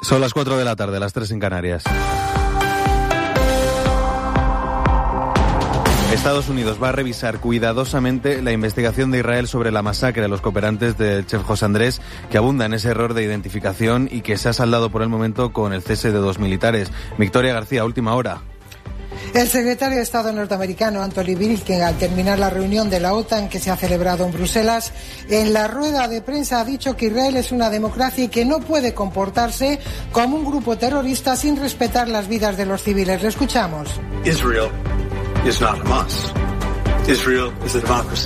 Son las 4 de la tarde, las 3 en Canarias. Estados Unidos va a revisar cuidadosamente la investigación de Israel sobre la masacre de los cooperantes del chef José Andrés, que abunda en ese error de identificación y que se ha saldado por el momento con el cese de 2 militares. Victoria García, última hora. El secretario de Estado norteamericano Anthony Blinken, al terminar la reunión de la OTAN que se ha celebrado en Bruselas, en la rueda de prensa ha dicho que Israel es una democracia y que no puede comportarse como un grupo terrorista sin respetar las vidas de los civiles. Lo escuchamos. Israel is not Hamas. Israel is a democracy.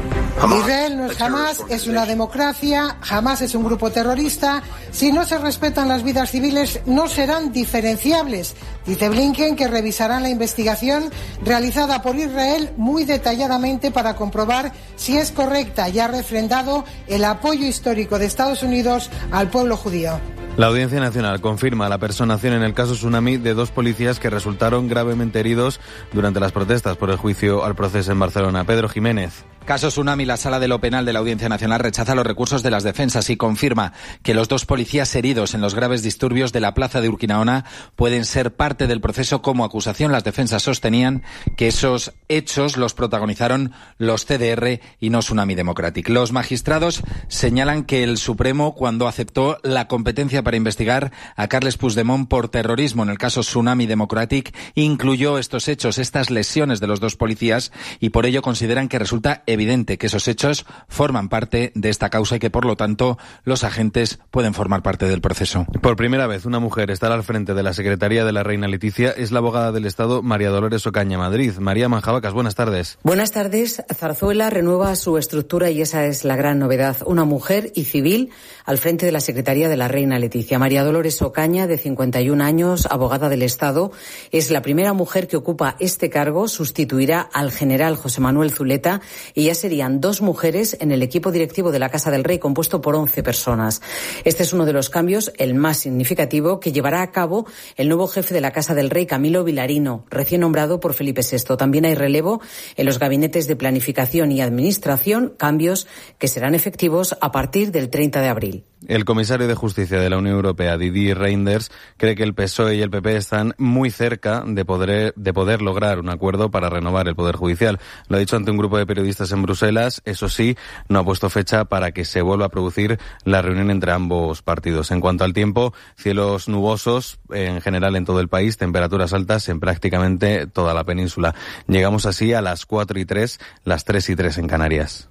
Israel no es Hamas, es una democracia. Hamas es un grupo terrorista. Si no se respetan las vidas civiles, no serán diferenciables. Dice Blinken que revisarán la investigación realizada por Israel muy detalladamente para comprobar si es correcta y ha refrendado el apoyo histórico de Estados Unidos al pueblo judío. La Audiencia Nacional confirma la personación en el caso Tsunami de 2 policías que resultaron gravemente heridos durante las protestas por el juicio al proceso en Barcelona. Pedro Jiménez. Caso Tsunami, la Sala de lo Penal de la Audiencia Nacional rechaza los recursos de las defensas y confirma que los 2 policías heridos en los graves disturbios de la plaza de Urquinaona pueden ser parte del proceso como acusación. Las defensas sostenían que esos hechos los protagonizaron los CDR y no Tsunami Democratic. Los magistrados señalan que el Supremo, cuando aceptó la competencia para investigar a Carles Puigdemont por terrorismo en el caso Tsunami Democratic, incluyó estos hechos, estas lesiones de los 2 policías, y por ello consideran que resulta evidente que esos hechos forman parte de esta causa y que, por lo tanto, los agentes pueden formar parte del proceso. Por primera vez, una mujer estará al frente de la Secretaría de la Reina Leticia. Es la abogada del Estado, María Dolores Ocaña, Madrid. María Manjabacas, buenas tardes. Buenas tardes. Zarzuela renueva su estructura y esa es la gran novedad. Una mujer y civil al frente de la Secretaría de la Reina Leticia. María Dolores Ocaña, de 51 años, abogada del Estado, es la primera mujer que ocupa este cargo. Sustituirá al general José Manuel Zuleta y ya serían 2 mujeres en el equipo directivo de la Casa del Rey, compuesto por 11 personas. Este es uno de los cambios, el más significativo, que llevará a cabo el nuevo jefe de la Casa del Rey, Camilo Vilarino, recién nombrado por Felipe VI. También hay relevo en los gabinetes de planificación y administración, cambios que serán efectivos a partir del 30 de abril. El comisario de Justicia de la Unión Europea, Didier Reynders, cree que el PSOE y el PP están muy cerca de poder lograr un acuerdo para renovar el Poder Judicial. Lo ha dicho ante un grupo de periodistas en Bruselas. Eso sí, no ha puesto fecha para que se vuelva a producir la reunión entre ambos partidos. En cuanto al tiempo, cielos nubosos en general en todo el país, temperaturas altas en prácticamente toda la península. Llegamos así a las 4:03, las 3:03 en Canarias.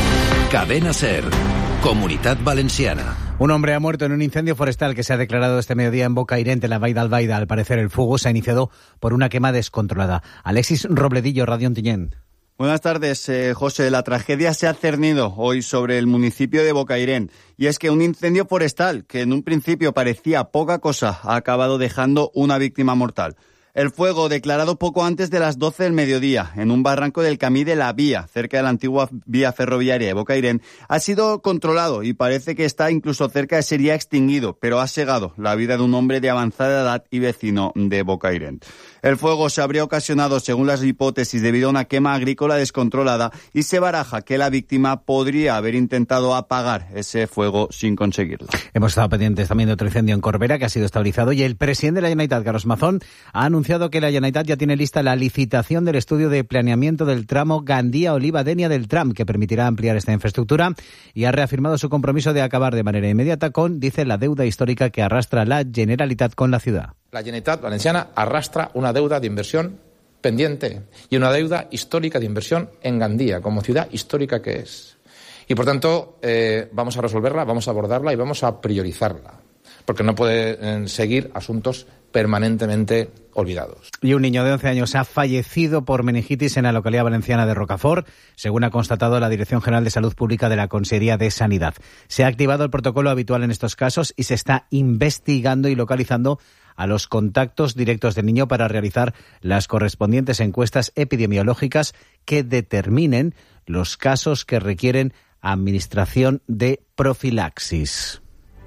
Cadena SER. Comunitat Valenciana. Un hombre ha muerto en un incendio forestal que se ha declarado este mediodía en Bocairent, en la Vall d'Albaida. Al parecer, el fuego se ha iniciado por una quema descontrolada. Alexis Robledillo, Radio Ontinyent. Buenas tardes, José. La tragedia se ha cernido hoy sobre el municipio de Bocairent. Y es que un incendio forestal, que en un principio parecía poca cosa, ha acabado dejando una víctima mortal. El fuego, declarado poco antes de las 12 del mediodía, en un barranco del Camí de la Vía, cerca de la antigua vía ferroviaria de Bocairent, ha sido controlado y parece que está incluso cerca de ser ya extinguido, pero ha segado la vida de un hombre de avanzada edad y vecino de Bocairent. El fuego se habría ocasionado, según las hipótesis, debido a una quema agrícola descontrolada y se baraja que la víctima podría haber intentado apagar ese fuego sin conseguirlo. Hemos estado pendientes también de otro incendio en Corbera que ha sido estabilizado y el presidente de la Generalitat, Carlos Mazón, ha anunciado que la Generalitat ya tiene lista la licitación del estudio de planeamiento del tramo Gandía-Oliva-Denia del tram, que permitirá ampliar esta infraestructura, y ha reafirmado su compromiso de acabar de manera inmediata con, dice, la deuda histórica que arrastra la Generalitat con la ciudad. La Generalitat Valenciana arrastra una deuda de inversión pendiente y una deuda histórica de inversión en Gandía, como ciudad histórica que es. Y por tanto, vamos a resolverla, vamos a abordarla y vamos a priorizarla, porque no pueden seguir asuntos permanentemente olvidados. Y un niño de 11 años ha fallecido por meningitis en la localidad valenciana de Rocafort, según ha constatado la Dirección General de Salud Pública de la Consellería de Sanidad. Se ha activado el protocolo habitual en estos casos y se está investigando y localizando a los contactos directos del niño para realizar las correspondientes encuestas epidemiológicas que determinen los casos que requieren administración de profilaxis.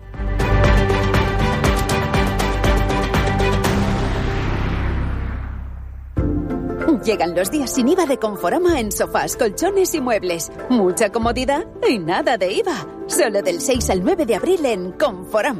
Llegan los días sin IVA de Conforama en sofás, colchones y muebles. Mucha comodidad y nada de IVA. Solo del 6 al 9 de abril en Conforama.